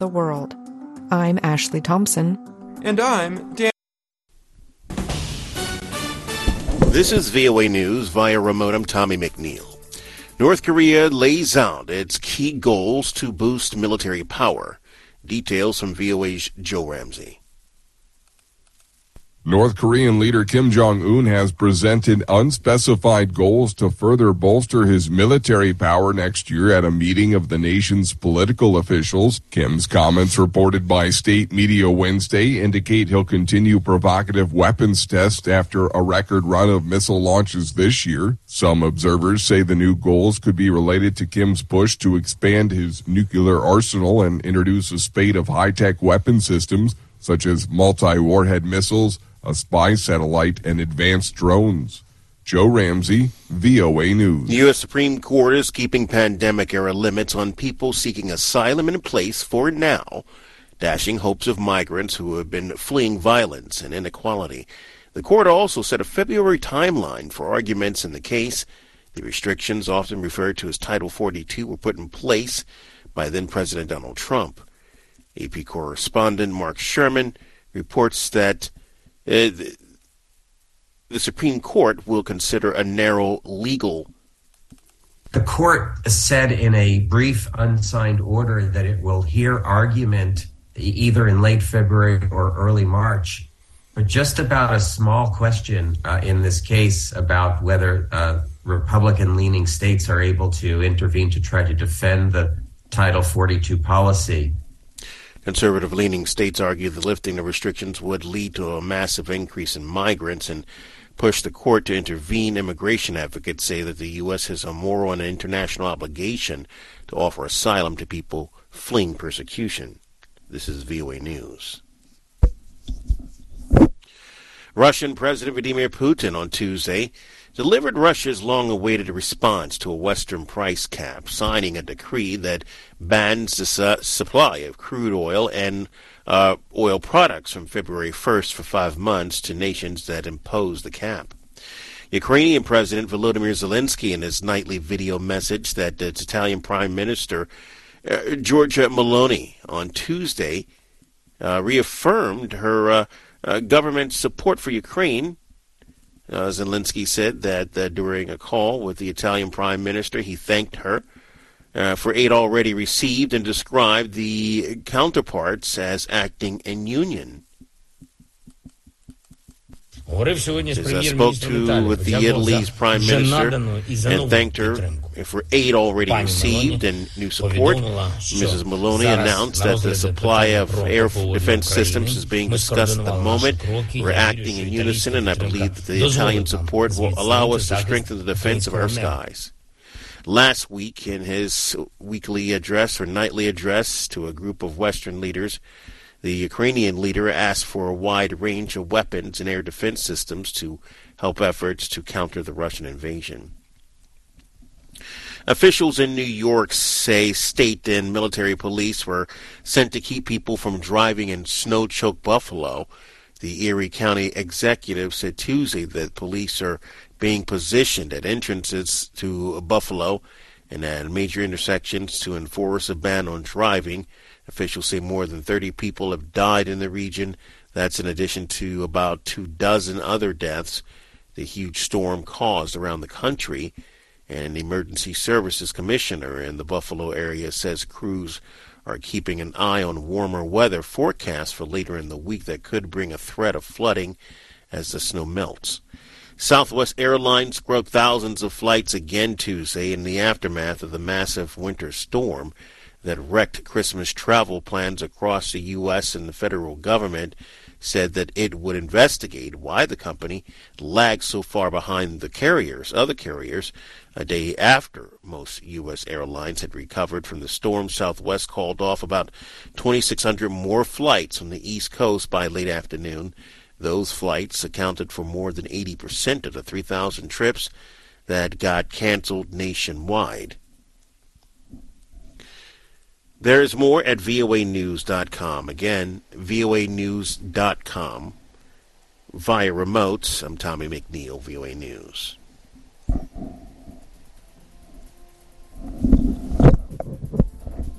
the world. I'm Ashley Thompson. And I'm Dan. This is VOA News via remote. I'm Tommy McNeil. North Korea lays out its key goals to boost military power. Details from VOA's Joe Ramsey. North Korean leader Kim Jong-un has presented unspecified goals to further bolster his military power next year at a meeting of the nation's political officials. Kim's comments, reported by state media Wednesday, indicate he'll continue provocative weapons tests after a record run of missile launches this year. Some observers say the new goals could be related to Kim's push to expand his nuclear arsenal and introduce a spate of high-tech weapon systems, such as multi-warhead missiles, a spy satellite, and advanced drones. Joe Ramsey, VOA News. The U.S. Supreme Court is keeping pandemic-era limits on people seeking asylum in place for now, dashing hopes of migrants who have been fleeing violence and inequality. The court also set a February timeline for arguments in the case. The restrictions, often referred to as Title 42, were put in place by then-President Donald Trump. AP correspondent Mark Sherman reports that the Supreme Court will consider a narrow legal. The court said in a brief unsigned order that it will hear argument either in late February or early March, but just about a small question in this case about whether Republican-leaning states are able to intervene to try to defend the Title 42 policy. Conservative-leaning states argue the lifting of restrictions would lead to a massive increase in migrants and push the court to intervene. Immigration advocates say that the U.S. has a moral and international obligation to offer asylum to people fleeing persecution. This is VOA News. Russian President Vladimir Putin on Tuesday delivered Russia's long-awaited response to a Western price cap, signing a decree that bans the supply of crude oil and oil products from February 1st for 5 months to nations that impose the cap. Ukrainian President Volodymyr Zelensky, in his nightly video message that its Italian Prime Minister Giorgia Meloni on Tuesday reaffirmed her government's support for Ukraine. Zelensky said that during a call with the Italian Prime Minister, he thanked her for aid already received and described the counterparts as acting in union. I spoke with the Italy's Prime Minister and thanked her for aid already received and new support. Mrs. Meloni announced that the supply of air defense systems is being discussed at the moment. We're acting in unison, and I believe that the Italian support will allow us to strengthen the defense of our skies. Last week, in his weekly address or nightly address to a group of Western leaders, the Ukrainian leader asked for a wide range of weapons and air defense systems to help efforts to counter the Russian invasion. Officials in New York say state and military police were sent to keep people from driving in snow-choked Buffalo. The Erie County executive said Tuesday that police are being positioned at entrances to Buffalo and at major intersections to enforce a ban on driving. Officials say more than 30 people have died in the region. That's in addition to about 24 other deaths the huge storm caused around the country. And the Emergency Services Commissioner in the Buffalo area says crews are keeping an eye on warmer weather forecasts for later in the week that could bring a threat of flooding as the snow melts. Southwest Airlines scrubbed thousands of flights again Tuesday in the aftermath of the massive winter storm that wrecked Christmas travel plans across the U.S., and the federal government said that it would investigate why the company lagged so far behind the other carriers, a day after most U.S. airlines had recovered from the storm. Southwest called off about 2,600 more flights on the East Coast by late afternoon. Those flights accounted for more than 80% of the 3,000 trips that got canceled nationwide. There's more at voanews.com. Again, voanews.com. Via remotes, I'm Tommy McNeil, VOA News.